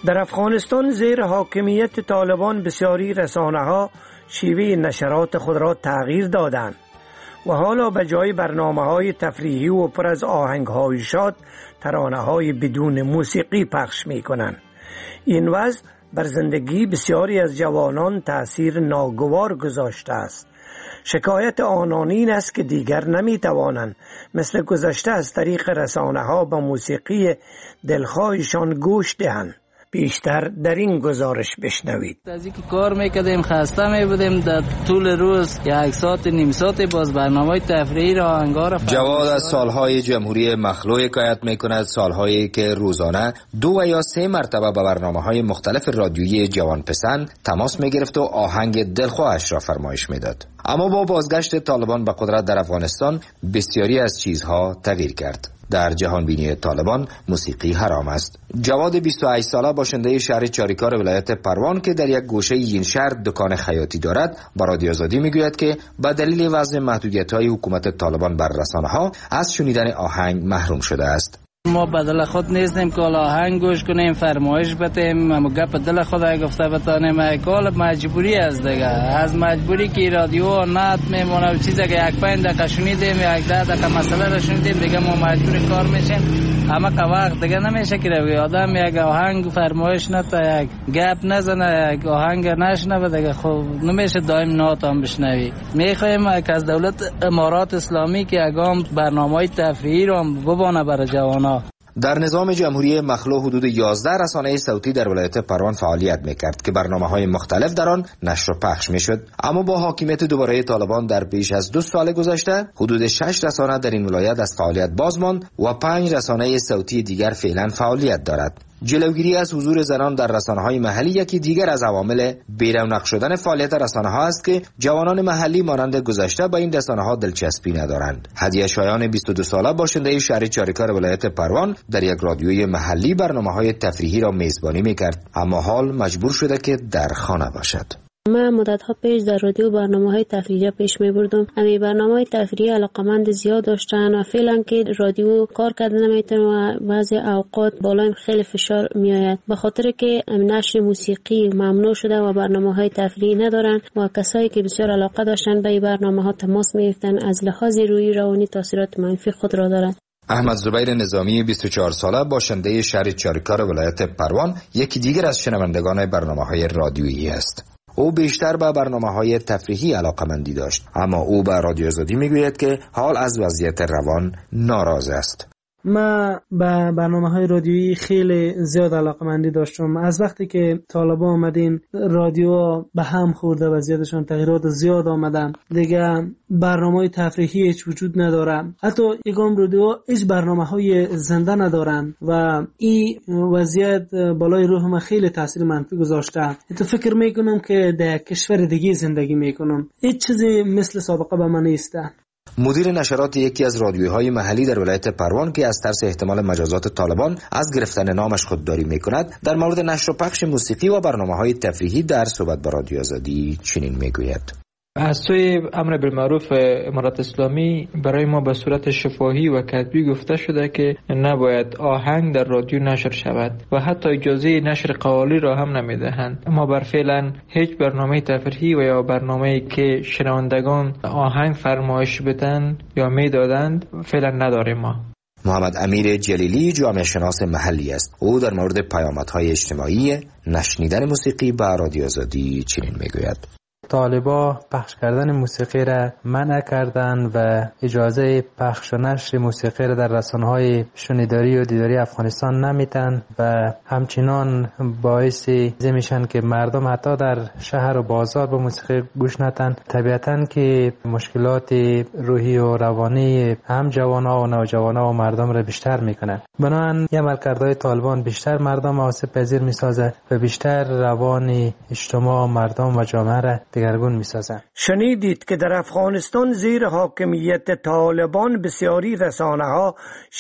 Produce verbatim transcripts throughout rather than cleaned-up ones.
در افغانستان زیر حاکمیت طالبان بسیاری رسانه‌ها شیوه نشرات خود را تغییر دادند و حالا به جای برنامه‌های تفریحی و پر از آهنگ‌های شاد ترانه‌های بدون موسیقی پخش می‌کنند. این وضع بر زندگی بسیاری از جوانان تأثیر ناگوار گذاشته است. شکایت آنان این است که دیگر نمی‌توانند مثل گذشته از طریق رسانه‌ها به موسیقی دلخواهشان گوش دهند. بیشتر در این گزارش بشنوید. از اینکه کار میکردیم خسته میبودیم، در طول روز یک ساعت نیم ساعت باز برنامه تفریحی را آهنگار. جواد از سالهای جمهوری مخلوع حکایت میکند، سالهایی که روزانه دو و یا سه مرتبه به برنامه‌های مختلف رادیویی جوان پسند تماس میگرفت و آهنگ دلخواهش را فرمایش میداد. اما با بازگشت طالبان به قدرت در افغانستان بسیاری از چیزها تغییر کرد. در جهان بینی طالبان موسیقی حرام است. جواد بیست و هشت ساله باشنده شهر چاریکار ولایت پروان که در یک گوشه این شهر دکان خیاطی دارد با رادیو آزادی میگوید که به دلیل وضع محدودیت‌های حکومت طالبان بر رسانه‌ها از شنیدن آهنگ محروم شده است. ما بدل خود نیستیم که آهنگ گوش کنیم، فرمایش بدیم، اما گپ دل خود گفته بتانیم. کال مجبوری است دیگه، از مجبوری که رادیو نت میمونه چیزی که یک پنج دقیقه شنیدیم، یک ده دقیقه مسئله را شنیدیم دیگه ما مجبور کار میشیم. اما که وقت دیگه نمیشه که روی آدم یک آهنگ فرمایش نتا یک گپ نزنه، یک آهنگ نشنوه دیگه خب نمیشه دائم نات هم بشنوی. میخوایم که از دولت امارات اسلامی که اقام برنامه‌های تفریحی رو ببانه برای جوانان. در نظام جمهوری مخلوع حدود یازده رسانه صوتی در ولایت پروان فعالیت میکرد که برنامه‌های مختلف در آن نشر و پخش میشد، اما با حاکمیت دوباره طالبان در بیش از دو سال گذشته حدود شش رسانه در این ولایت از فعالیت باز ماند و پنج رسانه صوتی دیگر فعلا فعالیت دارد. جلوگیری از حضور زنان در رسانه‌های محلی یکی دیگر از عوامل بی‌رونق شدن فعالیت رسانه‌ها است که جوانان محلی مانند گذشته با این رسانه‌ها دلچسپی ندارند. هدیه شایان بیست و دو ساله باشنده شهر چاریکار ولایت پروان در یک رادیوی محلی برنامه‌های تفریحی را میزبانی می‌کرد، اما حال مجبور شده که در خانه باشد. من مدت‌ها پیش در رادیو برنامه‌های تفریحی پیش می‌بردم. همین برنامه‌های تفریحی علاقمند زیاد داشتن و فعلا که رادیو کار کردن نمی‌تونه و بعضی اوقات بالای خیلی فشار میآید به خاطر که نشر موسیقی ممنوع شده و برنامه‌های تفریحی ندارن و کسایی که بسیار علاقه داشتن به این برنامه‌ها تماس می‌گرفتن از لحاظ روحی روانی تاثیرات منفی خود را دارند. احمد زبیر نظامی بیست و چهار ساله باشنده شهر چاریکار ولایت پروان یکی دیگر از شنوندگان برنامه‌های رادیویی است. او بیشتر به برنامه‌های تفریحی علاقه‌مندی داشت، اما او به رادیو آزادی میگوید که حال از وضعیت روان ناراض است. من به برنامه‌های رادیویی خیلی زیاد علاقه‌مندی داشتم. از وقتی که طالبان آمدین رادیو به هم خورده، وضعیتشون تغییرات زیاد آمدن. دیگه برنامه‌های تفریحی هیچ وجود نداره. حتی یکم رادیو هیچ برنامه‌های زنده ندارن و این وضعیت بالای روح من خیلی تاثیر منفی گذاشته. تو فکر میکنم که در کشور دیگه زندگی میکنم. هیچ چیزی مثل سابقه به من نیست. مدیر نشرات یکی از رادیوهای محلی در ولایت پروان که از ترس احتمال مجازات طالبان از گرفتن نامش خودداری میکند در مورد نشر و پخش موسیقی و برنامه‌های تفریحی در صحبت با رادیو آزادی چنین میگوید: از سوی امر بالمعروف امارات اسلامی برای ما به صورت شفاهی و کتبی گفته شده که نباید آهنگ در رادیو نشر شود و حتی اجازه نشر قوالی را هم نمیدهند. ما بر فعلا هیچ برنامه تفریحی و یا برنامه‌ای که شنوندگان آهنگ فرمایش بدن یا میدادند فعلا نداریم. ما محمد امیر جلیلی جامعه شناس محلی است. او در مورد پیامدهای اجتماعی نشنیدن موسیقی به رادیو آزادی چنین میگوید: طالبا پخش کردن موسیقی را منع کردند و اجازه پخش و نشر موسیقی را در رسانه‌های شنیداری و دیداری افغانستان نمیتن و همچنان باعث میشن که مردم حتی در شهر و بازار به موسیقی گوش ندن. طبیعتاً که مشکلات روحی و روانی هم جوان‌ها و نوجوان‌ها و مردم را بیشتر میکنه. بنابراین عملکردهای طالبان بیشتر مردم آسیب پذیر میسازه و بیشتر روان اجتماع مردم و جامعه را دگرگون می‌سازند. شنیدید که در افغانستان زیر حاکمیت طالبان بسیاری رسانه‌ها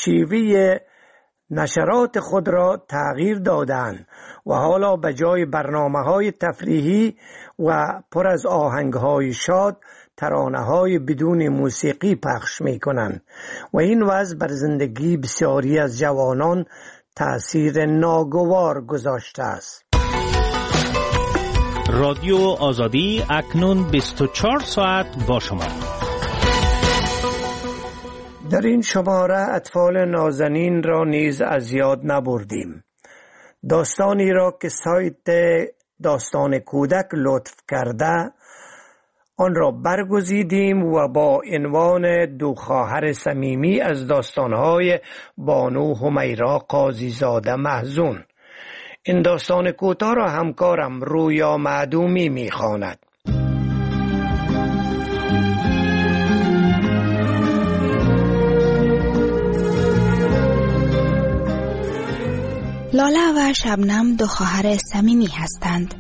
شیوه نشرات خود را تغییر دادند و حالا به جای برنامه‌های تفریحی و پر از آهنگ‌های شاد ترانه‌های بدون موسیقی پخش می‌کنند و این وضع بر زندگی بسیاری از جوانان تأثیر ناگوار گذاشته است. رادیو آزادی اکنون بیست و چهار ساعت با شما. در این شماره اطفال نازنین را نیز از یاد نبردیم. داستانی را که سایت داستان کودک لطف کرده آن را برگزیدیم و با عنوان دو خواهر صمیمی از داستانهای بانو همیرا قاضی زاده محزون. این داستان کوتاه را همکارم رویا معدومی می‌خواند. لاله و شبنم دو خواهر صمیمی هستند.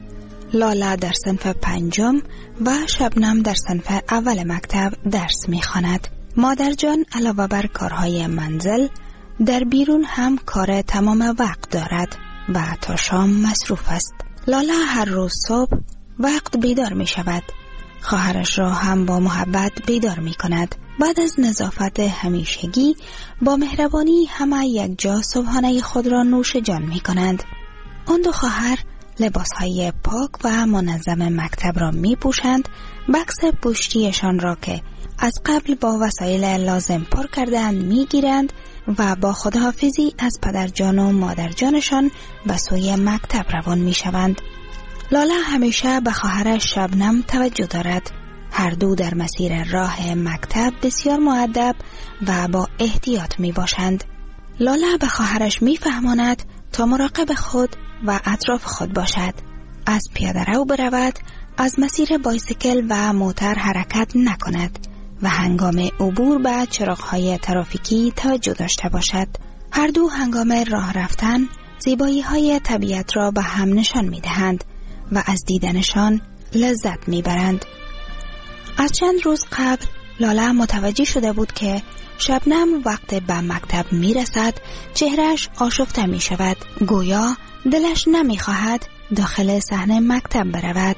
لاله در صنف پنجم و شبنم در صنف اول مکتب درس می‌خواند. مادر جان علاوه بر کارهای منزل در بیرون هم کار تمام وقت دارد و تا شام مصروف است. لاله هر روز صبح وقت بیدار می شود. خواهرش را هم با محبت بیدار می کند. بعد از نظافت همیشگی با مهربانی همه یک جا صبحانه خود را نوش جان می کنند. آن دو خواهر لباسهای پاک و منظم مکتب را می پوشند. بکس پشتیشان را که از قبل با وسایل لازم پر کردند می گیرند و با خداحافظی از پدرجان و مادرجانشان به سوی مکتب روان می شوند. لاله همیشه به خواهرش شبنم توجه دارد. هر دو در مسیر راه مکتب بسیار مؤدب و با احتیاط می باشند. لاله به خواهرش می فهماند تا مراقب خود و اطراف خود باشد. از پیاده رو برود، از مسیر بایسیکل و موتر حرکت نکند و هنگام عبور به چراغ‌های ترافیکی توجه داشته باشد. هر دو هنگام راه رفتن زیبایی‌های طبیعت را به هم نشان می‌دهند و از دیدنشان لذت می‌برند. از چند روز قبل لاله متوجه شده بود که شبنم وقت به مکتب می‌رسد چهرهش آشفته می‌شود، گویا دلش نمی‌خواهد داخل صحن مکتب برود.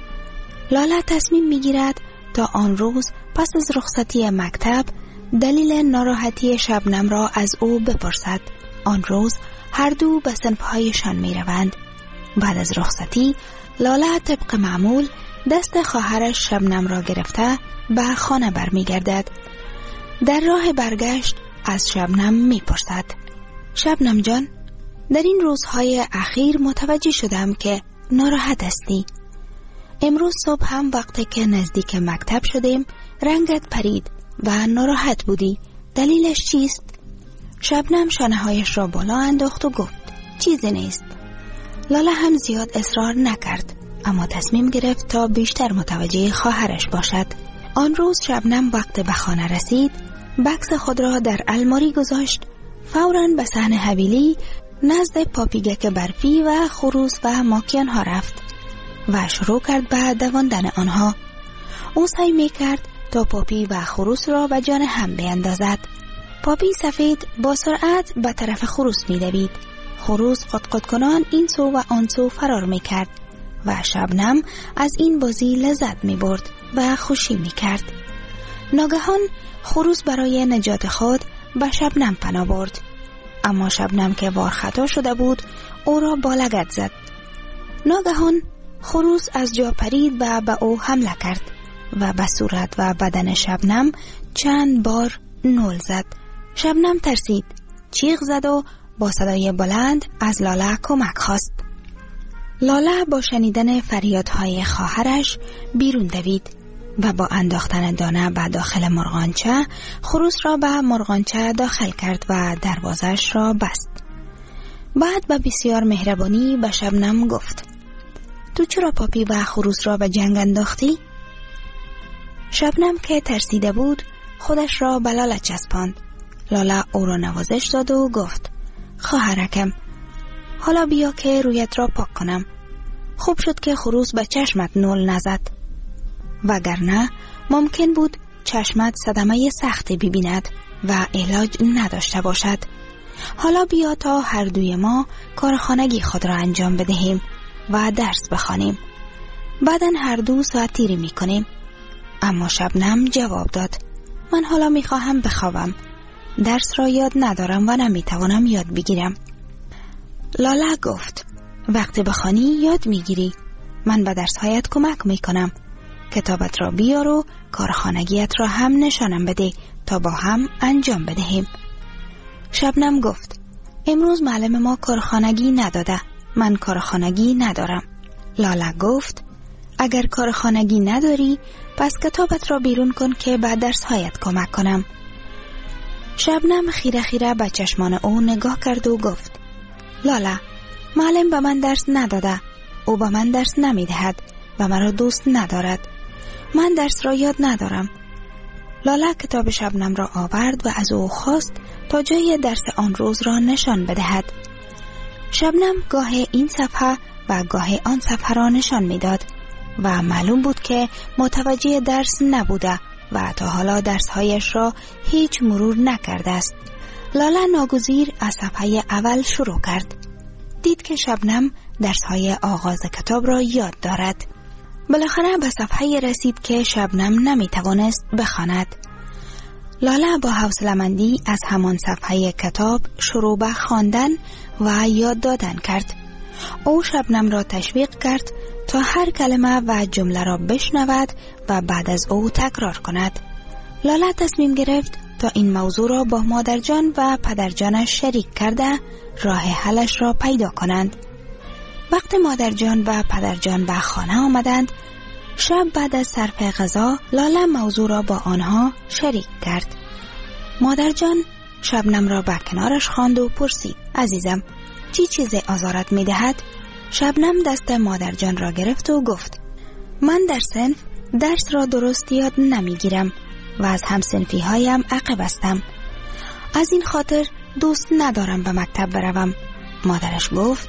لاله تصمیم می‌گیرد تا آن روز پس از رخصتی مکتب دلیل ناراحتی شبنم را از او بپرسد. آن روز هر دو به صنف‌هایشان می روند. بعد از رخصتی لاله طبق معمول دست خواهرش شبنم را گرفته به خانه برمی گردد. در راه برگشت از شبنم می پرسد: شبنم جان، در این روزهای اخیر متوجه شدم که ناراحت هستی. امروز صبح هم وقتی که نزدیک مکتب شدیم رنگت پرید و ناراحت بودی. دلیلش چیست؟ شبنم شانه‌هایش را بالا انداخت و گفت چیزی نیست. لاله هم زیاد اصرار نکرد، اما تصمیم گرفت تا بیشتر متوجه خواهرش باشد. آن روز شبنم وقت به خانه رسید، بکس خود را در الماری گذاشت، فوراً به صحن حویلی نزد پاپیگک برفی و خروس و ماکیان ها رفت و شروع کرد به دواندن آنها. او سعی می کرد تا پاپی و خروس را به جان هم بیندازد. پاپی سفید با سرعت به طرف خروس می دوید. خروس قطقط کنان این سو و آن سو فرار می کرد و شبنم از این بازی لذت می برد و خوشی می کرد. ناگهان خروس برای نجات خود به شبنم پناه برد، اما شبنم که وار خطا شده بود او را با لگد زد. ناگهان خروس از جا پرید و به او حمله کرد و به صورت و بدن شبنم چند بار نول زد. شبنم ترسید، چیغ زد و با صدای بلند از لاله کمک خواست. لاله با شنیدن فریادهای خواهرش بیرون دوید و با انداختن دانه به داخل مرغانچه خروس را به مرغانچه داخل کرد و دروازش را بست. بعد با بسیار مهربانی به شبنم گفت: تو چرا پاپی و خروس را به جنگ انداختی؟ شبنم که ترسیده بود خودش را به لاله چسباند. لاله او را نوازش داد و گفت: خواهرکم، حالا بیا که رویت را پاک کنم. خوب شد که خروس به چشمت نول نزد، وگرنه ممکن بود چشمت صدمه سختی ببیند و علاج نداشته باشد. حالا بیا تا هر دوی ما کارخانگی خود را انجام بدهیم و درس بخوانیم. بعدن هر دو ساعت تیری میکنیم. اما شبنم جواب داد: من حالا میخواهم بخوابم. درس را یاد ندارم و نمیتوانم یاد بگیرم. لاله گفت وقتی بخوانی یاد میگیری. من به درس‌هایت کمک میکنم. کتابت را بیار و کارخانگیت را هم نشانم بده تا با هم انجام بدهیم. شبنم گفت امروز معلم ما کارخانگی نداده. من کارخانگی ندارم. لاله گفت اگر کارخانگی نداری پس کتابت را بیرون کن که به درس‌هایت کمک کنم. شبنم خیره خیره به چشمان او نگاه کرد و گفت لاله معلم به من درس نداده. او به من درس نمیدهد و مرا دوست ندارد. من درس را یاد ندارم. لاله کتاب شبنم را آورد و از او خواست تا جای درس آن روز را نشان بدهد. شبنم گاه این صفحه و گاه آن صفحه را نشان میداد و معلوم بود که متوجه درس نبوده و تا حالا درسهایش را هیچ مرور نکرده است. لاله ناگزیر از صفحه اول شروع کرد. دید که شبنم درسهای آغاز کتاب را یاد دارد. بالاخره به صفحه رسید که شبنم نمیتوانست بخواند. لاله با حوصله‌مندی از همان صفحه کتاب شروع به خواندن و یاد دادن کرد. او شبنم را تشویق کرد تا هر کلمه و جمله را بشنود و بعد از او تکرار کند. لاله تصمیم گرفت تا این موضوع را با مادرجان و پدرجانش شریک کرده راه حلش را پیدا کنند. وقتی مادرجان و پدرجان به خانه آمدند، شب بعد از صرف غذا لاله موضوع را با آنها شریک کرد. مادرجان شبنم را به کنارش خواند و پرسید عزیزم چی چیزی آزارت می دهد؟ شبنم دست مادرجان را گرفت و گفت من در صنف درس را درست یاد نمی گیرم و از همصنفی هایم عقب هستم. از این خاطر دوست ندارم به مکتب بروم. مادرش گفت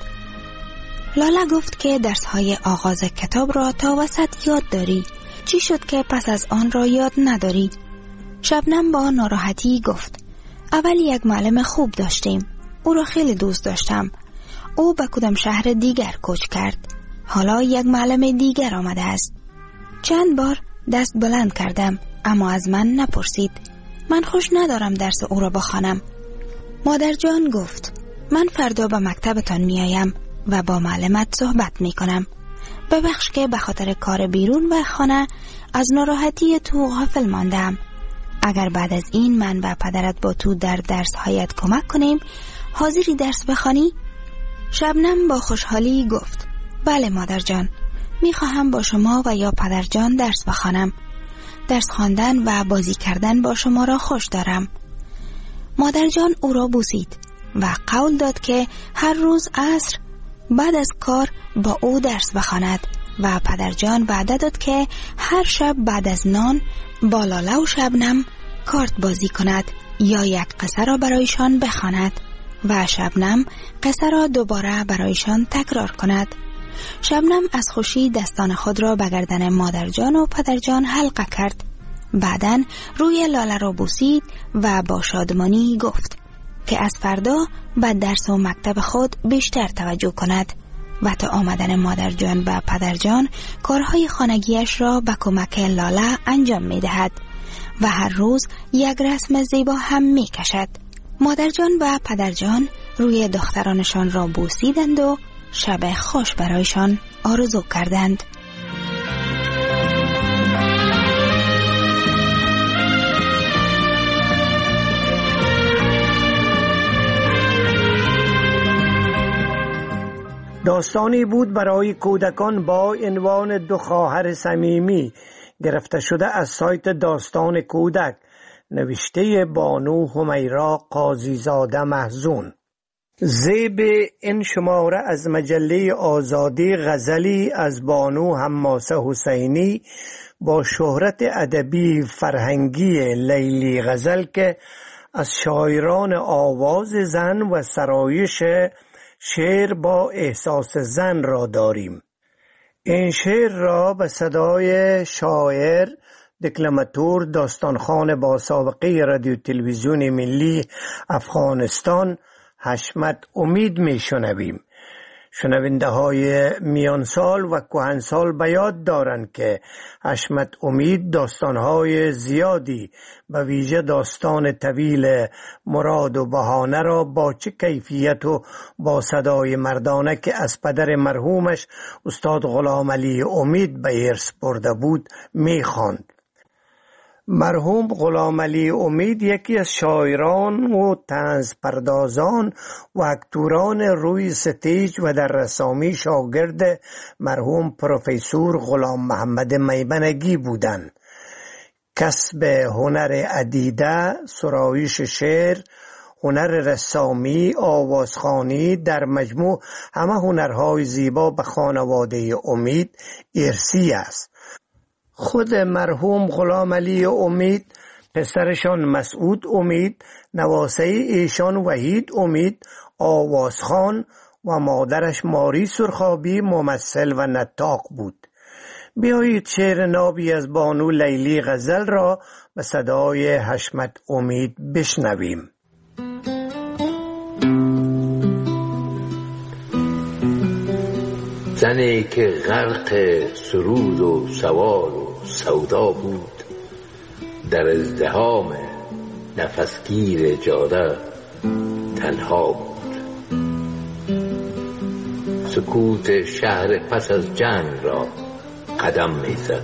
لاله گفت که درس های آغاز کتاب را تا وسط یاد داری. چی شد که پس از آن را یاد نداری؟ شبنم با ناراحتی گفت اول یک معلم خوب داشتیم. او را خیلی دوست داشتم. او به کدام شهر دیگر کوچ کرد. حالا یک معلم دیگر آمده است. چند بار دست بلند کردم اما از من نپرسید. من خوش ندارم درس او را بخوانم. مادرجان گفت من فردا به مکتبتان میایم و با معلمت صحبت میکنم. ببخش که به خاطر کار بیرون و خانه از ناراحتی تو غافل ماندم. اگر بعد از این من و پدرت با تو در درس هایت کمک کنیم حاضری درس بخوانی؟ شبنم با خوشحالی گفت بله مادرجان، میخواهم با شما و یا پدرجان درس بخوانم. درس خواندن و بازی کردن با شما را خوش دارم. مادرجان او را بوسید و قول داد که هر روز عصر بعد از کار با او درس بخواند و پدرجان وعده داد که هر شب بعد از نان با لاله و شبنم کارت بازی کند یا یک قصه را برایشان بخواند و شبنم قصه را دوباره برایشان تکرار کند. شبنم از خوشی دستان خود را به گردن مادرجان و پدرجان حلقه کرد. بعداً روی لاله را بوسید و با شادمانی گفت که از فردا به درس و مکتب خود بیشتر توجه کند و تا آمدن مادرجان و پدرجان کارهای خانگیش را به کمک لاله انجام می دهد و هر روز یک رسم زیبا هم می کشد. مادرجان و پدرجان روی دخترانشان را بوسیدند و شب خوش برایشان آرزو کردند. داستانی بود برای کودکان با عنوان دو خواهر صمیمی گرفته شده از سایت داستان کودک، نوشته بانو همیرا قاضیزاده محزون. ذیل این شماره از مجله آزادی غزلی از بانو حماسه حسینی با شهرت ادبی فرهنگی لیلی غزل که از شاعران آواز زن و سرایش شعر با احساس زن را داریم. این شعر را به صدای شاعر دکلماتور داستانخوان با سابقه رادیو تلویزیون ملی افغانستان حشمت امید می شنویم. شنونده های میانسال و کهنسال به یاد دارند که حشمت امید داستانهای زیادی به ویژه داستان طویل مراد و بهانه را با چه کیفیت و با صدای مردانه که از پدر مرحومش استاد غلام علی امید به ارث برده بود می‌خواند. مرحوم غلام علی امید یکی از شاعران و طنز پردازان و اکتوران روی ستیج و در رسامی شاگرد مرحوم پروفسور غلام محمد میمنگی بودند. کسب هنر عدیده، سرایش شعر، هنر رسامی، آوازخوانی در مجموع همه هنرهای زیبا به خانواده امید ارثی است. خود مرحوم غلام علی امید، پسرشان مسعود امید، نواسه ایشان وحید امید آوازخوان و مادرش ماری سرخابی ممثل و نطاق بود. بیایید شعر نابی از بانو لیلی غزل را به صدای حشمت امید بشنویم. زنی که غرق سرود و سوال و سودا بود، در ازدحام نفسگیر جاده تنها بود. سکوت شهر پس از جنگ را قدم میزد،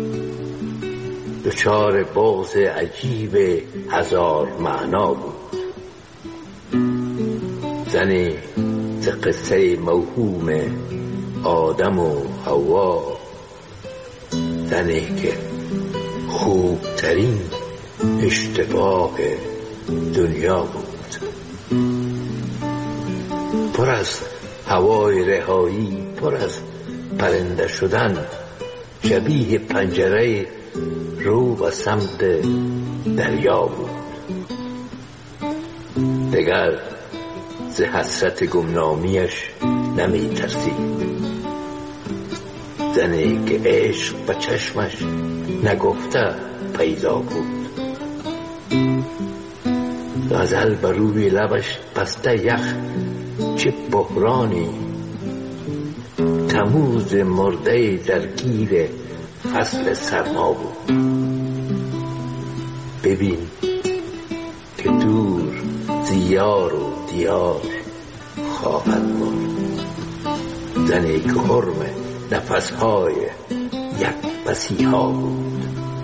دچار بغض عجیب هزار معنا بود. زنی ز قصه موهوم آدم و حوا، زنی که خوبترین اشتباه دنیا بود. پر از هوای رهایی، پر از پرنده شدن، شبیه پنجره رو به سمت دریا بود. دگر ز حسرت گمنامیش نمی ترسید. زنی که عشق به چشمش نگفته پیدا بود. غزل بر روی لبش بسته یخ، چه بحرانی. تموز مرده درگیر فصل سرما بود. ببین که دور زیار و دیار خواهد مرد. زنی که حرم نفسهای یک مسیحا بود.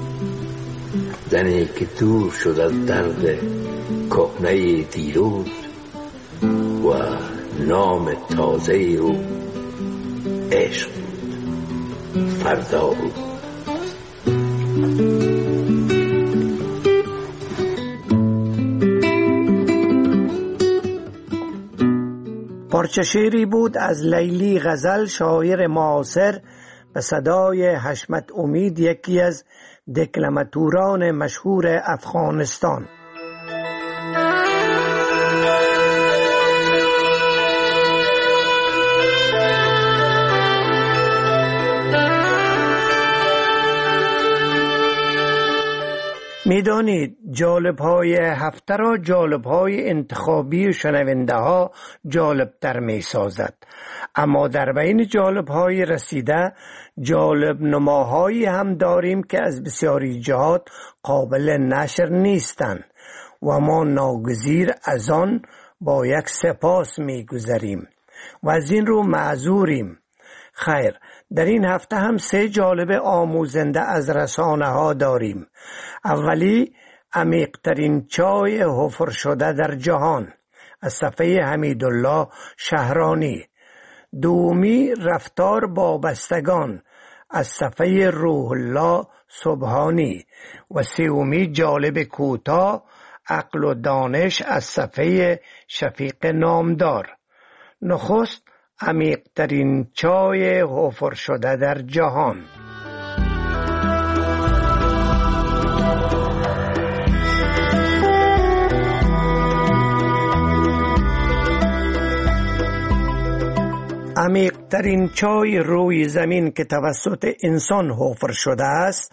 زنی که دور شد از درد کهنه دیروز و نام تازه او عشق بود، فردا بود. پارچه شعری بود از لیلی غزل، شاعر معاصر، به صدای حشمت امید، یکی از دکلماتوران مشهور افغانستان. میدانید جالب های هفته را جالب های انتخابی شنونده ها جالب تر می سازد، اما در بین جالب های رسیده جالب نماهایی هم داریم که از بسیاری جهات قابل نشر نیستند و ما ناگزیر از آن با یک سپاس می گذاریم و از این رو معذوریم. خیر، در این هفته هم سه جالب آموزنده از رسانه ها داریم. اولی، عمیق‌ترین چای حفر شده در جهان از صفحه حمیدالله شهرانی. دومی، رفتار با بستگان از صفحه روح الله سبحانی. و سومی، جالب کوتاه عقل و دانش از صفحه شفیق نامدار. نخست، عمیق‌ترین چای حفر شده در جهان. عمیق‌ترین چای روی زمین که توسط انسان حفر شده است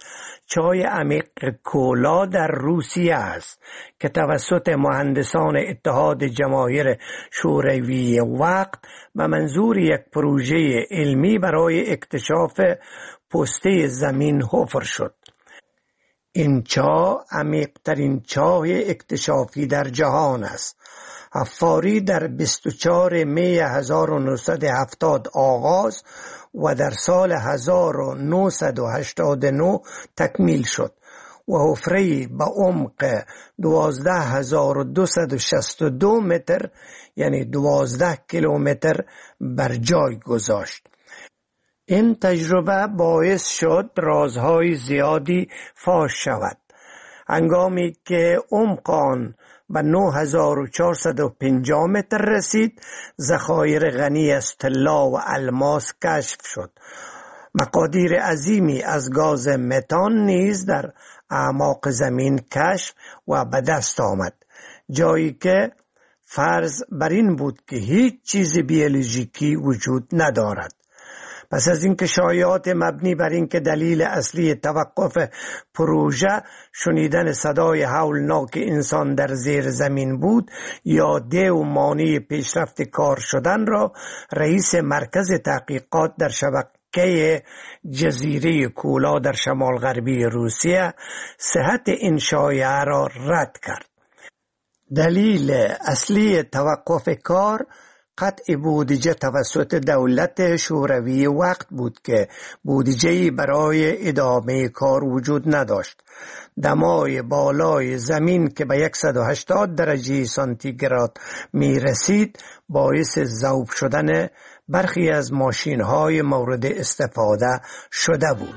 چاه عمیق کولا در روسیه است که توسط مهندسان اتحاد جماهیر شوروی وقت به منظور یک پروژه علمی برای اکتشاف پوسته زمین حفر شد. این چاه عمیق‌ترین چاه اکتشافی در جهان است. حفاری در بیست و چهارم می هزار و نهصد و هفتاد آغاز و در سال هزار و نهصد و هشتاد و نه تکمیل شد و حفره به عمق دوازده هزار و دویست و شصت و دو متر یعنی دوازده کیلومتر بر جای گذاشت. این تجربه باعث شد رازهای زیادی فاش شود. هنگامی که عمق آن به نه هزار و چهارصد و پنجاه متر رسید، ذخایر غنی از طلا و الماس کشف شد. مقادیر عظیمی از گاز متان نیز در اعماق زمین کشف و به دست آمد، جایی که فرض بر این بود که هیچ چیز بیولوژیکی وجود ندارد. پس از اینکه شایعات مبنی بر اینکه دلیل اصلی توقف پروژه شنیدن صدای هولناک انسان در زیر زمین بود یا دیو مانع پیشرفت کار شدن را رئیس مرکز تحقیقات در شبکه جزیره کولا در شمال غربی روسیه صحت این شایعه را رد کرد. دلیل اصلی توقف کار قطع بودجه توسط دولت شوروی وقت بود که بودجه‌ای برای ادامه کار وجود نداشت. دمای بالای زمین که به صد و هشتاد درجه سانتیگراد می رسید باعث ذوب شدن برخی از ماشین‌های مورد استفاده شده بود.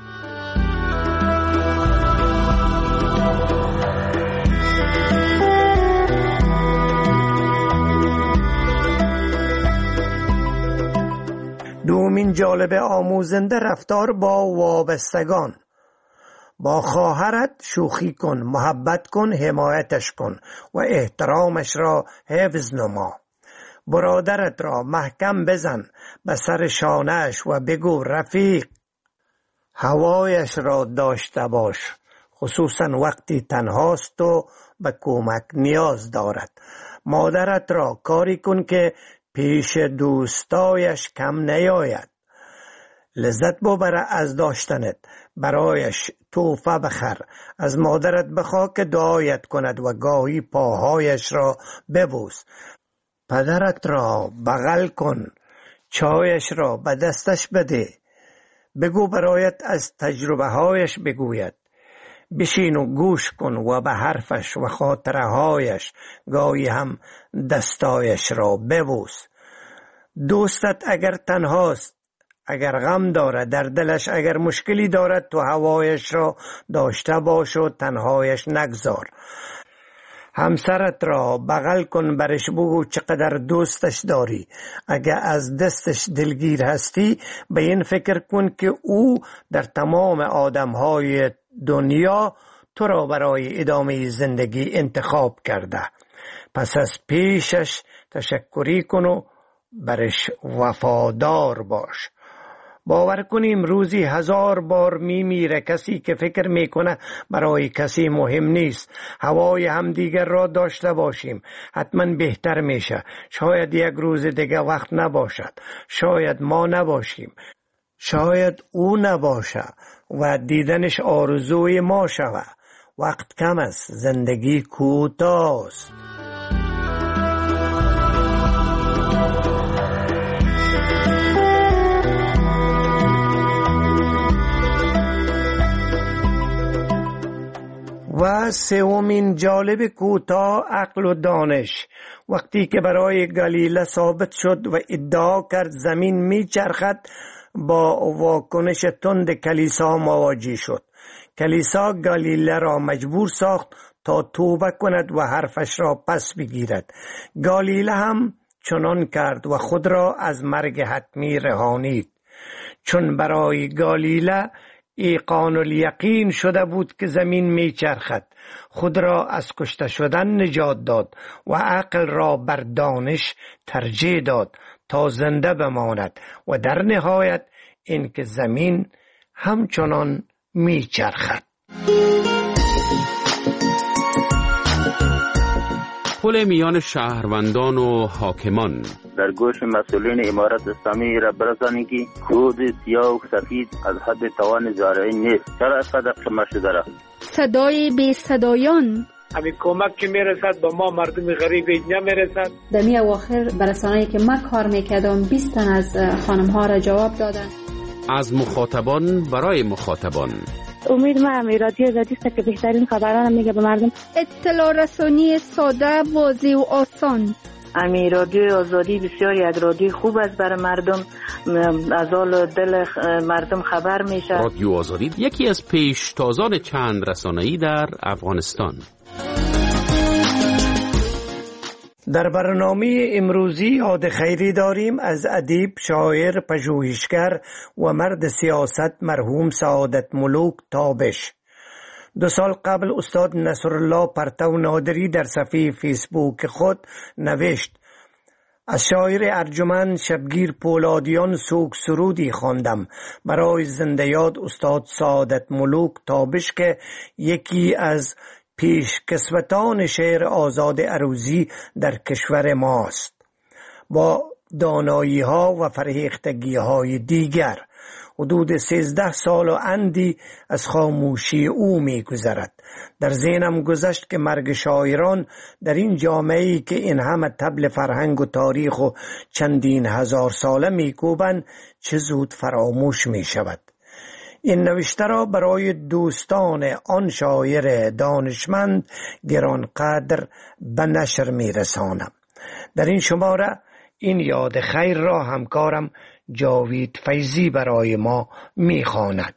دومین جالب آموزنده رفتار با وابستگان. با خواهرت شوخی کن، محبت کن، حمایتش کن و احترامش را حفظ نما. برادرت را محکم بزن به سر شانه‌اش و بگو رفیق. هوایش را داشته باش، خصوصا وقتی تنهاست و به کمک نیاز دارد. مادرت را کاری کن که پیش دوستایش کم نیاید. لذت ببره از داشتنت. برایش تحفه بخر. از مادرت بخواه که دعایت کند و گاهی پاهایش را ببوس. پدرت را بغل کن. چایش را به دستش بده. بگو برایت از تجربه هایش بگوید. بشین و گوش کن و به حرفش و خاطره هایش گاهی هم دستایش را ببوس. دوستت اگر تنهاست، اگر غم دارد در دلش، اگر مشکلی دارد، تو هوایش را داشته باش و تنهایش نگذار. همسرت را بغل کن، برش بگو چقدر دوستش داری. اگر از دستش دلگیر هستی به این فکر کن که او در تمام آدمهای دنیا تو را برای ادامه زندگی انتخاب کرده. پس از پیشش تشکری کن و برش وفادار باش. باور کنیم روزی هزار بار میمیره کسی که فکر میکنه برای کسی مهم نیست. هوای همدیگر را داشته باشیم، حتما بهتر میشه. شاید یک روز دیگه وقت نباشد، شاید ما نباشیم، شاید او نباشه و دیدنش آرزوی ما شود. وقت کم است، زندگی کوتاه است. و سومین جالب کوتاه، عقل و دانش. وقتی که برای گالیله ثابت شد و ادعا کرد زمین میچرخد، با واکنش تند کلیسا مواجه شد. کلیسا گالیله را مجبور ساخت تا توبه کند و حرفش را پس بگیرد. گالیله هم چنان کرد و خود را از مرگ حتمی رهانید، چون برای گالیله ایقان الیقین شده بود که زمین میچرخد. خود را از کشته شدن نجات داد و عقل را بر دانش ترجیح داد تا زنده بماند و در نهایت اینکه زمین همچنان میچرخد. تداخل میان شهروندان و حاکمان. در گوش مسئولین امارت اسلامی را برسانید که کود سیاه و سفید از حد توان زارعی نیست. چرا صدق شما شده را؟ صدای بی صدایان. همین کمک که میرسد به ما مردم غریب اینجا میرسد. در می اواخر برسانه‌ای که من کار میکردم بیست تن از خانم ها را جواب دادن. از مخاطبان برای مخاطبان. امید ما هم رادیو زدیست که بهترین خبران میگه به مردم. اطلاع رسانی ساده، واضح و آسان. امی رادیو آزادی بسیاری از رادیو خوب است برای مردم، از حال دل مردم خبر میشه. رادیو آزادی یکی از پیشتازان چند رسانه‌ای در افغانستان. در برنامه امروزی یاد خیری داریم از ادیب، شاعر، پژوهشگر و مرد سیاست مرحوم سعادت ملوک تابش. دو سال قبل استاد نصرالله پرتو نادری در صفحه فیسبوک خود نوشت: از شاعر ارجمند شبگیر پولادیان سوگ سرودی خواندم برای زنده یاد استاد سعادت ملوک تابش که یکی از پیش کسوتان شعر آزاد عروضی در کشور ماست. با دانایی ها و فرهیختگی های دیگر حدود سیزده سال و اندی از خاموشی او می گذرد. در ذهنم گذشت که مرگ شاعران در این جامعه‌ای که این همه طبل فرهنگ و تاریخ و چندین هزار ساله می کوبند چه زود فراموش می شود. این نوشته را برای دوستان آن شاعر دانشمند گرانقدر به نشر می رسانم. در این شماره این یاد خیر را همکارم جاوید فیضی برای ما می خواند.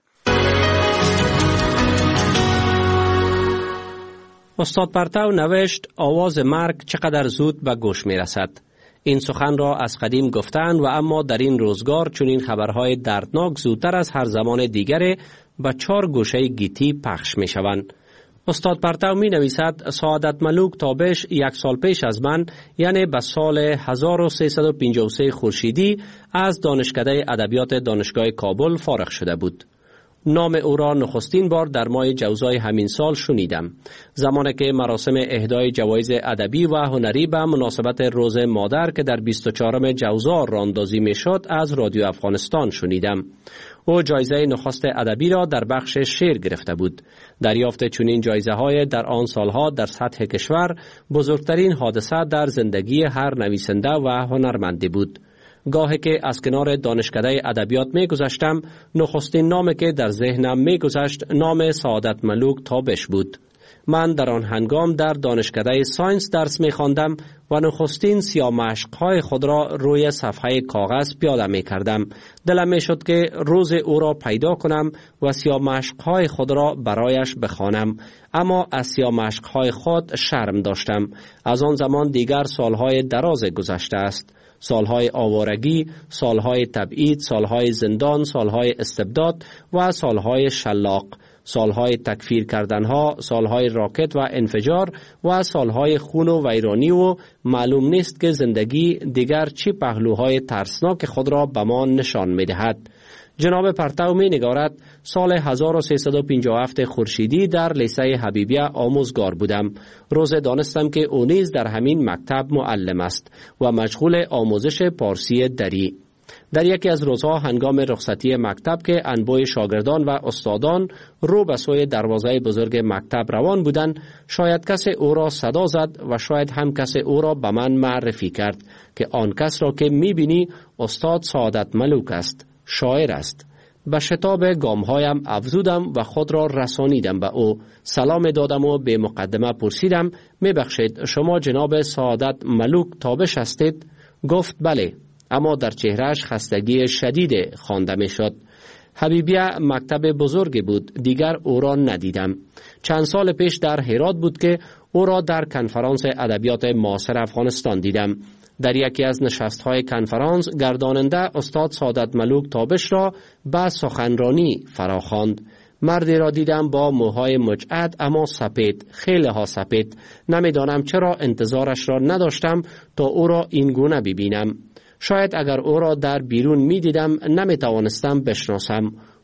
استاد پرتو نوشت: آواز مرگ چقدر زود به گوش می رسد. این سخن را از قدیم گفتند و اما در این روزگار چنین خبرهای دردناک زودتر از هر زمان دیگر به چهار گوشه گیتی پخش می شوند. استاد پرتو می نویسد: سعادت ملوک تابش یک سال پیش از من، یعنی به سال هزار و سیصد و پنجاه و سه خورشیدی، از دانشکده ادبیات دانشگاه کابل فارغ شده بود. نام او را نخستین بار در ماه جوزای همین سال شنیدم، زمانی که مراسم اهدای جوایز ادبی و هنری به مناسبت روز مادر که در بیست و چهارم جوزا راندازی می شد از رادیو افغانستان شنیدم. او جایزه نخست ادبی را در بخش شعر گرفته بود. دریافت چنین جایزه های در آن سالها در سطح کشور بزرگترین حادثه در زندگی هر نویسنده و هنرمندی بود. گاهی که از کنار دانشکده ادبیات می گذشتم، نخستین نامی که در ذهنم می گذشت نام سعادت ملوک تابش بود. من در آن هنگام در دانشکده ساینس درس می خواندم و نخستین سیامشق‌های خود را روی صفحه کاغذ پیاده می کردم. دلم می شد که روز او را پیدا کنم و سیامشق‌های خود را برایش بخوانم، اما از سیامشق‌های خود شرم داشتم. از آن زمان دیگر سالهای دراز گذشته است. سالهای آوارگی، سالهای تبعید، سالهای زندان، سالهای استبداد و سالهای شلاق، سالهای تکفیر کردنها، سالهای راکت و انفجار و سالهای خون و ویرانی، و معلوم نیست که زندگی دیگر چه پهلوهای ترسناک خود را به ما نشان می دهد. جناب پرتو می نگارد: سال هزار و سیصد و پنجاه و هفت خورشیدی در لیسه حبیبیه آموزگار بودم. روز دانستم که او نیز در همین مکتب معلم است و مشغول آموزش پارسی دری. در یکی از روزها هنگام رخصتی مکتب که انبوه شاگردان و استادان رو به سوی دروازه بزرگ مکتب روان بودند، شاید کسی او را صدا زد و شاید هم کسی او را به من معرفی کرد که آن کس را که می بینی استاد سعادت ملوک است، شاعر است. به شتاب گامهایم افزودم و خود را رسانیدم به او. سلام دادم و به مقدمه پرسیدم: می بخشید شما جناب سعادت ملوک تابش هستید؟ گفت بله، اما در چهرهش خستگی شدید خوانده می شد. حبیبیه مکتب بزرگی بود، دیگر او را ندیدم. چند سال پیش در هرات بود که او را در کنفرانس ادبیات معاصر افغانستان دیدم. در یکی از نشست‌های کنفرانس گرداننده استاد سعادت ملوک تابش را به سخنرانی فراخواند. مردی را دیدم با موهای مجعد اما سپید، خیلی ها سپید. نمیدانم چرا انتظارش را نداشتم تا او را این گونه ببینم. شاید اگر او را در بیرون می دیدم نمی توانستم بشناسم.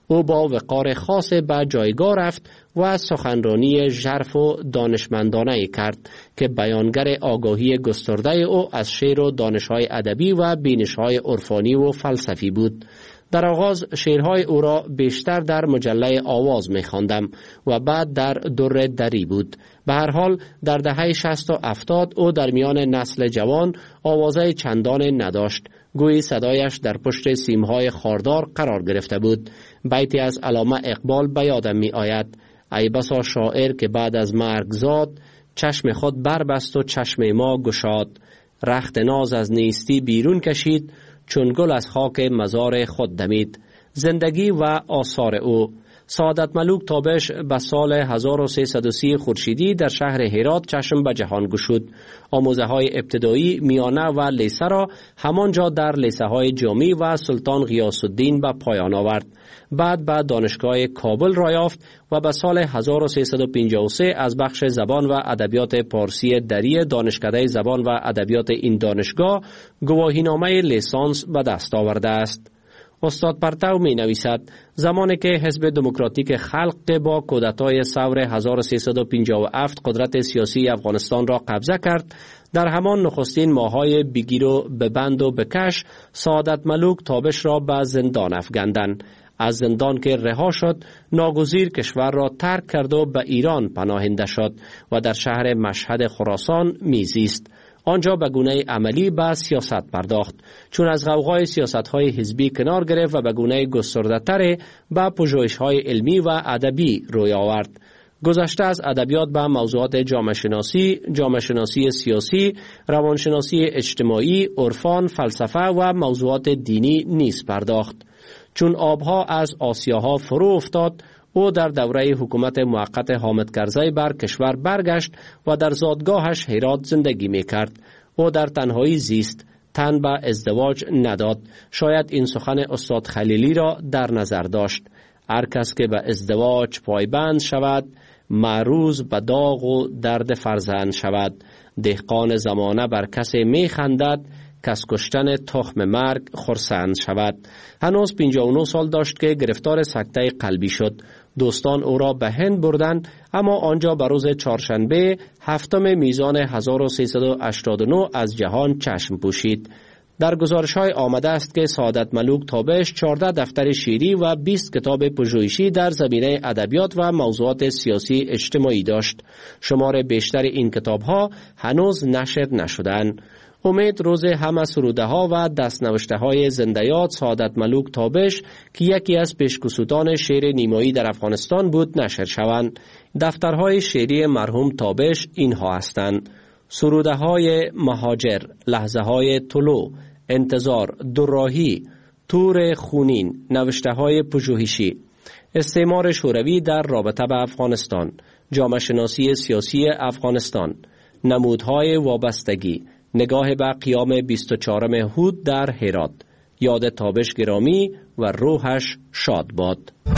او با وقار خاص به جایگاه رفت و سخنرانی ژرف و دانشمندانه کرد که بیانگر آگاهی گسترده او از شعر و دانش‌های ادبی و بینش‌های عرفانی و فلسفی بود. در آغاز شعرهای او را بیشتر در مجله آواز می‌خواندم و بعد در در دری بود. به هر حال در دهه شصت و هفتاد او در میان نسل جوان آوازه چندان نداشت. گویی صدایش در پشت سیمهای خاردار قرار گرفته بود. بیتی از علامه اقبال به یادم می آید: ای بسا شاعر که بعد از مرگ زاد، چشم خود بربست و چشم ما گشاد. رخت ناز از نیستی بیرون کشید، چون گل از خاک مزار خود دمید. زندگی و آثار او. سعادت ملوک تابش به سال هزار و سیصد و سی خورشیدی در شهر هرات چشم به جهان گشود. آموزه های ابتدایی، میانه و لیسه را همانجا در لیسه های جامی و سلطان غیاث الدین به پایان آورد. بعد به دانشگاه کابل را یافت و به سال هزار و سیصد و پنجاه و سه از بخش زبان و ادبیات پارسی دری دانشکده زبان و ادبیات این دانشگاه گواهینامه لیسانس به دست آورده است. استاد پرتو می نویسد: زمانی که حزب دموکراتیک خلق با کودتای ثور هزار و سیصد و پنجاه و هفت قدرت سیاسی افغانستان را قبضه کرد، در همان نخستین ماهای بگیر و ببند و بکش سعادت ملوک تابش را به زندان افکندند. از زندان که رها شد، ناگزیر کشور را ترک کرد و به ایران پناهنده شد و در شهر مشهد خراسان میزیست. آنجا به گونه عملی به سیاست پرداخت، چون از غوغای سیاست‌های حزبی کنار گرفت و به گونه گسترده‌تر به پژوهش‌های علمی و ادبی روی آورد. گذشته از ادبیات به موضوعات جامعه شناسی، جامعه شناسی سیاسی، روانشناسی اجتماعی، عرفان، فلسفه و موضوعات دینی نیز پرداخت. چون آبها از آسیاها فرو افتاد، او در دوره حکومت موقت حامد کرزی بر کشور برگشت و در زادگاهش هرات زندگی می کرد. او در تنهایی زیست، تن به ازدواج نداد. شاید این سخن استاد خلیلی را در نظر داشت: هر کس که به ازدواج پایبند شود، معروض به داغ و درد فرزند شود. دهقان زمانه بر کسی می خندد، کس کشتن تخم مرگ خرسند شود. هنوز پنجاه و نه سال داشت که گرفتار سکته قلبی شد. دوستان او را به هند بردند، اما آنجا به روز چهارشنبه هفتم میزان هزار و سیصد و هشتاد و نه از جهان چشم پوشید. در گزارش‌های آمده است که سعادت ملوک تابش چهارده دفتر شعری و بیست کتاب پژوهشی در زمینه ادبیات و موضوعات سیاسی اجتماعی داشت. شمار بیشتر این کتاب‌ها هنوز نشر نشدند. امید روز همه سروده ها و دستنوشته های زندیات سعادت ملوک تابش که یکی از پیشکسوتان شعر نیمایی در افغانستان بود نشر شوند. دفترهای شعری مرحوم تابش اینها هستند: سروده های مهاجر، لحظه های طلوع، انتظار، دوراهی، تور خونین، نوشته های پژوهشی، استعمار شوروی در رابطه به افغانستان، جامعه شناسی سیاسی افغانستان، نمودهای وابستگی، نگاه به قیام بیست و چهارم هود در هرات. یاد تابش گرامی و روحش شاد باد.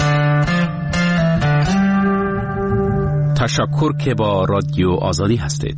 تشکر که با رادیو آزادی هستید.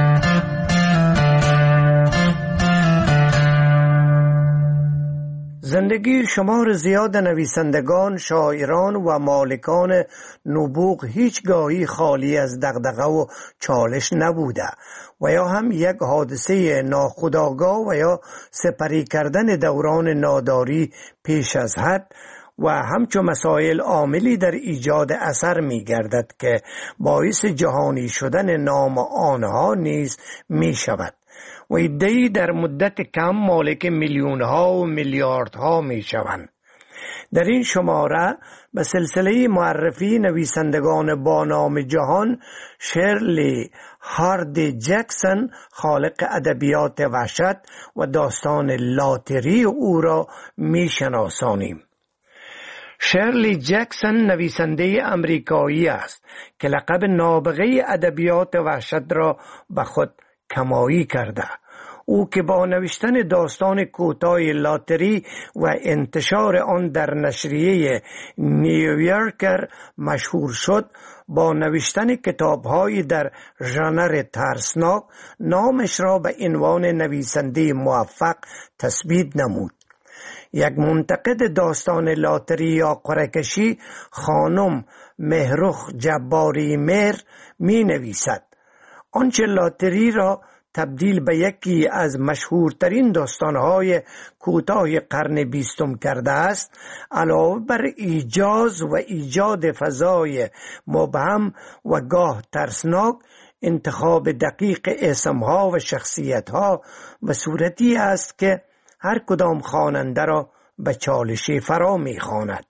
زندگی شمار زیاد نویسندگان، شاعران و مالکان نبوغ هیچگاهی خالی از دغدغه و چالش نبوده و یا هم یک حادثه ناخودآگاه و یا سپری کردن دوران ناداری پیش از حد و همچون مسائل عاملی در ایجاد اثر می گردد که باعث جهانی شدن نام آنها نیز می شود و عده‌ای در مدت کم مالک میلیون ها و میلیارد ها می شوند. در این شماره به سلسله معرفی نویسندگان با نام جهان شرلی هارد جکسون، خالق ادبیات وحشت و داستان لاتری او را می شناسانیم. شرلی جکسون نویسنده امریکایی است که لقب نابغه ادبیات وحشت را به خود کمایی کرده. او که با نوشتن داستان کوتاه لاتری و انتشار آن در نشریه نیویورکر مشهور شد، با نوشتن کتاب‌هایی در ژانر ترسناک نامش را به عنوان نویسنده موفق تثبیت نمود. یک منتقد داستان لاتری یا قرعه‌کشی، خانم مهرخ جباری مهر می نویسد آنچه لاتری را تبدیل به یکی از مشهورترین داستانهای کوتاه قرن بیستم کرده است، علاوه بر ایجاز و ایجاد فضای مبهم و گاه ترسناک، انتخاب دقیق اسمها و شخصیتها و صورتی است که هر کدام خواننده را به چالشی فرا می‌خواند.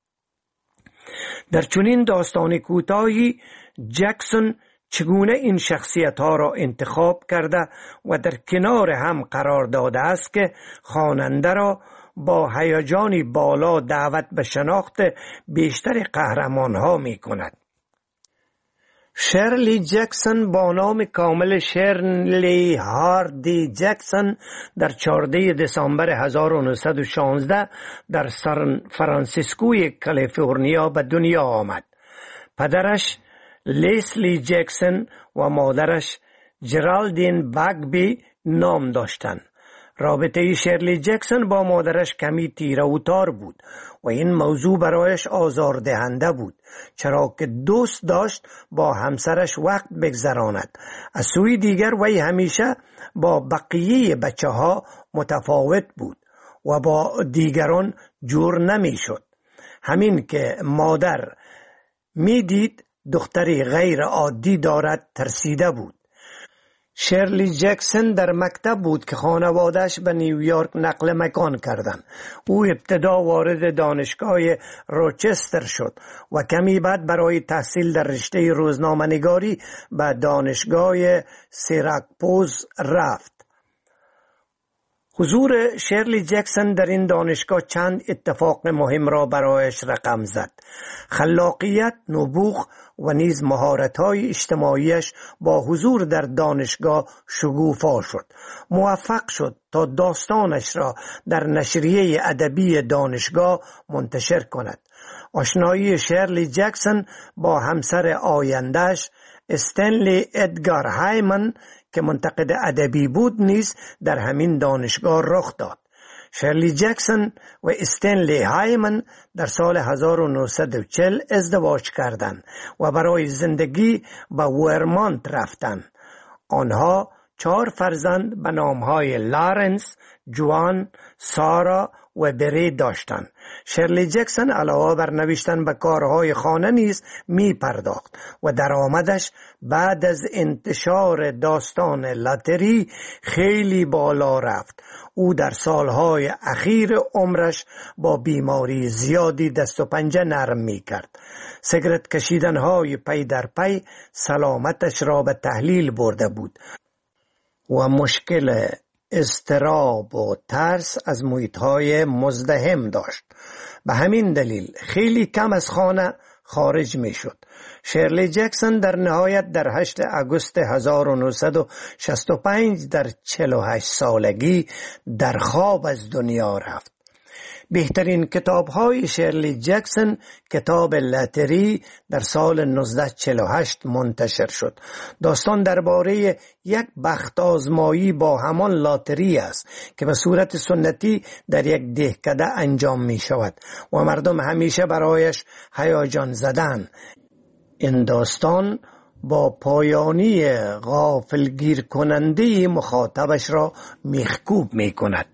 در چنین داستان کوتاهی جکسون چگونه این شخصیت‌ها را انتخاب کرده و در کنار هم قرار داده است که خواننده را با هیجانی بالا دعوت به شناخت بیشتر قهرمان‌ها می‌کند. شرلی جکسون با نام کامل شرلی هاردی جکسون در چهاردهم دسامبر هزار و نهصد و شانزده در سان فرانسیسکوی کالیفرنیا به دنیا آمد. پدرش لیسلی جکسون و مادرش جرالدین باگبی نام داشتند. رابطه شرلی جکسون با مادرش کمی تیره و تار بود و این موضوع برایش آزاردهنده بود، چرا که دوست داشت با همسرش وقت بگذراند. از سوی دیگر وی همیشه با بقیه بچه ها متفاوت بود و با دیگران جور نمی شد. همین که مادر می دید دختری غیر عادی دارد ترسیده بود. شرلی جکسون در مکتب بود که خانواده‌اش به نیویورک نقل مکان کردند. او ابتدا وارد دانشگاه روچستر شد و کمی بعد برای تحصیل در رشته روزنامه‌نگاری به دانشگاه سیراکوز رفت. حضور شرلی جکسون در این دانشگاه چند اتفاق مهم را برایش رقم زد. خلاقیت، نبوغ و نیز مهارت‌های اجتماعیش با حضور در دانشگاه شگوفا شد. موفق شد تا داستانش را در نشریه ادبی دانشگاه منتشر کند. آشنایی شرلی جکسون با همسر آینده‌اش استنلی ادگار هایمن که منتقد ادبی بود نیز در همین دانشگاه رخ داد. شرلی جکسون و استنلی هایمن در سال هزار و نهصد و چهل ازدواج کردند و برای زندگی به ورمانت رفتند. آنها چهار فرزند به نامهای لارنس، جوان، سارا و بری داشتند. شرلی جکسون علاوه بر نوشتن به کارهای خانه نیز می پرداخت و درآمدش بعد از انتشار داستان لاتری خیلی بالا رفت. او در سالهای اخیر عمرش با بیماری زیادی دست و پنجه نرم می کرد. سیگرت کشیدنهای پی در پی سلامتش را به تحلیل برده بود و مشکل اضطراب و ترس از محیطهای مزدحم داشت. به همین دلیل خیلی کم از خانه خارج می شد. شرلی جکسون در نهایت در هشتم آگوست هزار و نهصد و شصت و پنج در چهل و هشت سالگی در خواب از دنیا رفت. بهترین کتاب‌های شرلی جکسون کتاب لاتری در سال نوزده چهل و هشت منتشر شد. داستان درباره یک بخت آزمایی با همان لاتری است که به صورت سنتی در یک دهکده انجام می شود و مردم همیشه برایش هیجان زدند. این داستان با پایانی غافلگیر کننده مخاطبش را میخکوب می کند.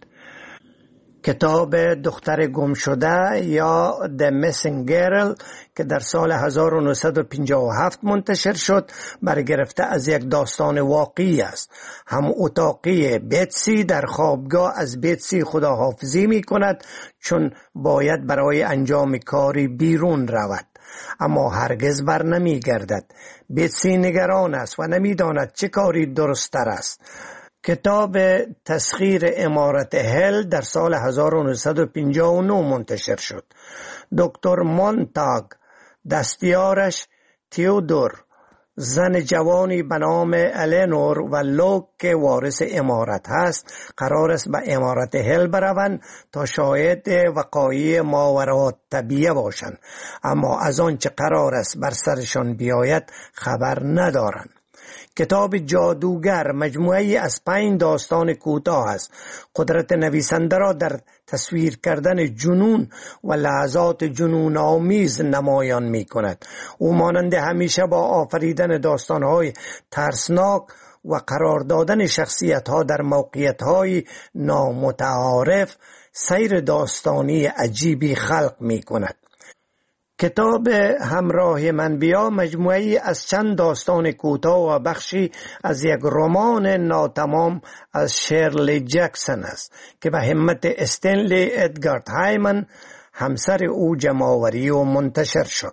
کتاب دختر گم شده یا The Missing Girl که در سال هزار و نهصد و پنجاه و هفت منتشر شد برگرفته از یک داستان واقعی است. هم اتاقی بیتسی در خوابگاه از بیتسی خداحافظی می کند چون باید برای انجام کاری بیرون رود، اما هرگز بر نمی گردد. بیتسی نگران است و نمی داند چه کاری درست تر است. کتاب تسخیر امارت هل در سال هزار و نهصد و پنجاه و نه منتشر شد. دکتر مونتاگ دستیارش تیودور، زن جوانی به نام الینور و لوک که وارث امارت هست قرار است به امارت هل بروند تا شاهد وقایع ماوراء طبیعه باشند، اما از آنچه قرار است بر سرشان بیاید خبر ندارند. کتاب جادوگر مجموعه‌ای از پنج داستان کوتاه است. قدرت نویسنده را در تصویر کردن جنون و لحظات جنون آمیز نمایان می کند. او مانند همیشه با آفریدن داستان‌های ترسناک و قرار دادن شخصیت‌ها در موقعیت‌های نامتعارف سیر داستانی عجیبی خلق می کند. کتاب همراه من بیا مجموعه‌ای از چند داستان کوتاه و بخشی از یک رمان ناتمام از شرلی جکسون است که به همت استنلی ادگارد هایمن همسر او جمع‌آوری و منتشر شد.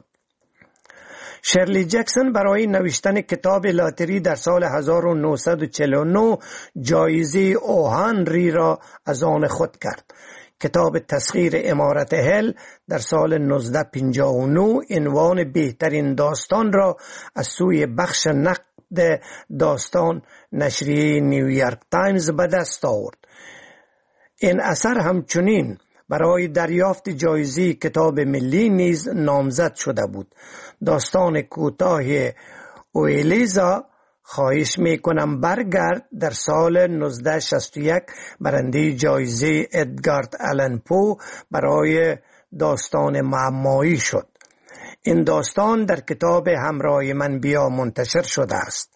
شرلی جکسون برای نوشتن کتاب لاتری در سال هزار و نهصد و چهل و نه جایزه او هنری را از آن خود کرد. کتاب تسخیر امارت هل در سال نوزده پنجاه و نه عنوان بهترین داستان را از سوی بخش نقد داستان نشریه نیویورک تایمز به دست آورد. این اثر همچنین برای دریافت جایزه کتاب ملی نیز نامزد شده بود. داستان کوتاه اویلیزا خواهش میکنم برگرد در سال نوزده شصت و یک برنده جایزه ادگارد آلن پو برای داستان معمایی شد. این داستان در کتاب همراه من بیا منتشر شده است.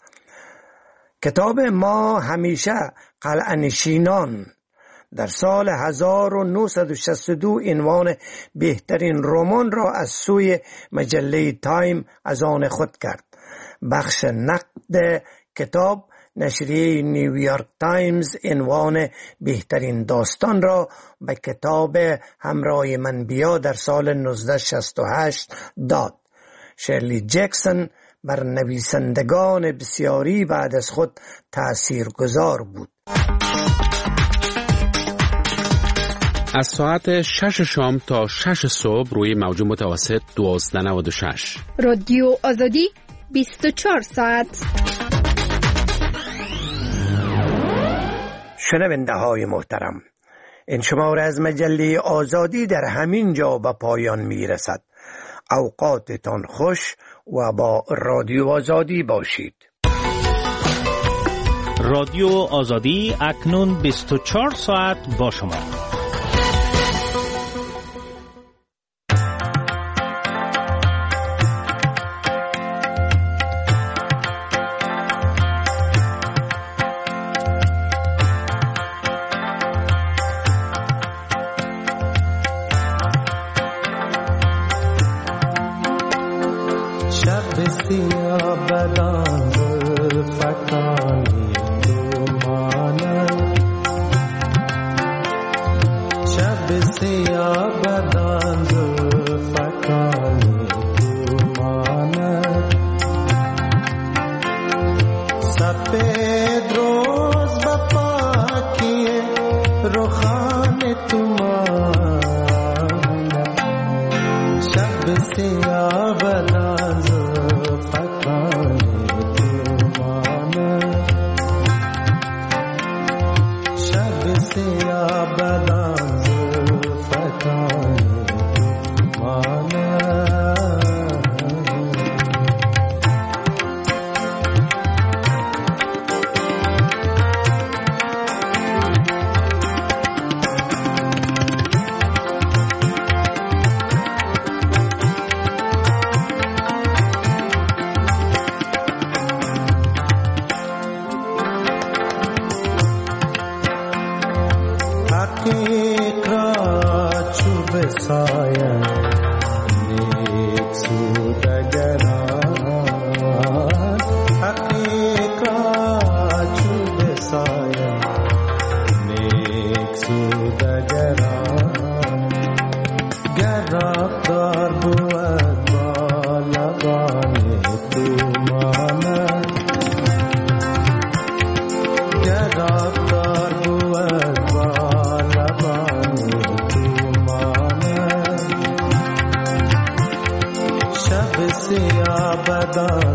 کتاب ما همیشه قلعه‌نشینان در سال هزار و نهصد و شصت و دو عنوان بهترین رمان را از سوی مجله تایم از آن خود کرد. بخش نقد کتاب نشریه نیویورک تایمز عنوان بهترین داستان را به کتاب همراه من بیا در سال نوزده شصت و هشت داد. شرلی جکسون بر نویسندگان بسیاری بعد از خود تأثیرگذار بود. از ساعت شش شام تا شش صبح روی موج متوسط دوازده و نود و شش رادیو آزادی بیست و چهار ساعت. شنونده های محترم، این شماره از مجله آزادی در همین جا به پایان می رسد. اوقاتتان خوش و با رادیو آزادی باشید. رادیو آزادی اکنون بیست و چهار ساعت با شما. शब से आबदा